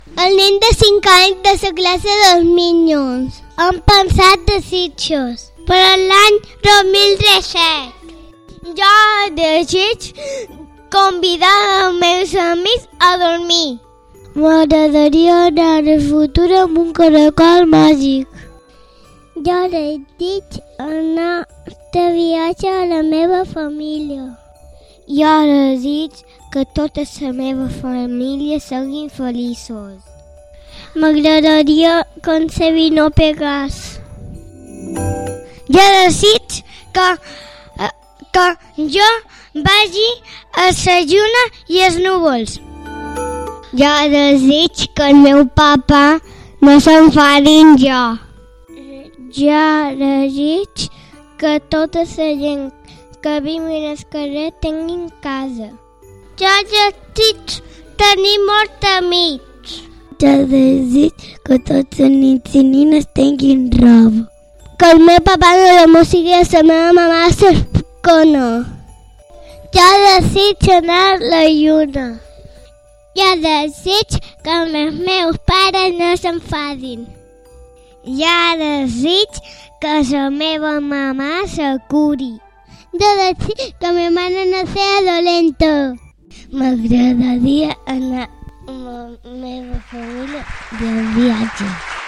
El nen de 5 anys de la classe dels Minions. Han pensat desitjos per a l'any 2017. Jo desig convidar els meus amics a dormir. M'agradaria anar al futur amb un caracol màgic. Jo desig anar de viatge a la meva família. Jo desig que tota la meva família siguin feliços. M'agradaria que en Sebi no pegàs. Jo desig que jo vagi a la lluna i els núvols. Jo desig que el meu papa no s'enfadin jo. Jo desig que tota la gent que vivin al carrer tinguin casa. Jo desig tenir molts amics. Jo desig que tots els nens i nines tinguin roba. Que el meu papa no la música i la meva mamà s'escona. Jo desig anar a la lluna. Jo desig que els meus pares no s'enfadin. Jo desig que la meva mamà se curi. Jo desig que ma mare no sigui dolenta. M'agradaria anar amb la meva família de viatge.